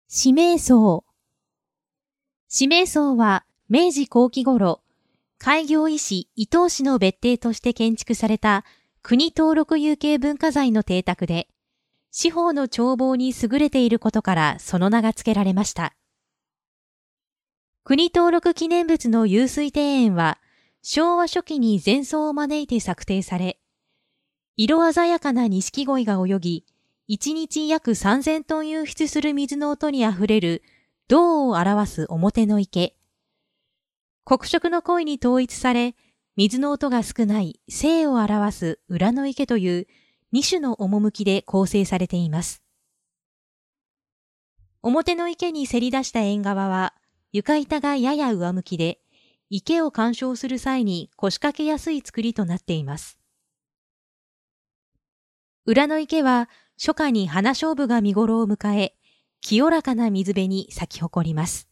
紫明荘。紫明荘は明治後期頃、開業医師伊東氏の別邸として建築された国登録有形文化財の邸宅で、四方の眺望に優れていることからその名が付けられました。国登録記念物の湧水庭園は昭和初期に禅僧を招いて策定され、色鮮やかな錦鯉が泳ぎ、1日約3000トン湧出する水の音にあふれる道を表す表の池。黒色の鯉に統一され、水の音が少ない静を表す裏の池という2種の趣で構成されています。表の池にせり出した縁側は床板がやや上向きで、池を鑑賞する際に腰掛けやすい作りとなっています。裏の池は初夏に花菖蒲が見頃を迎え、清らかな水辺に咲き誇ります。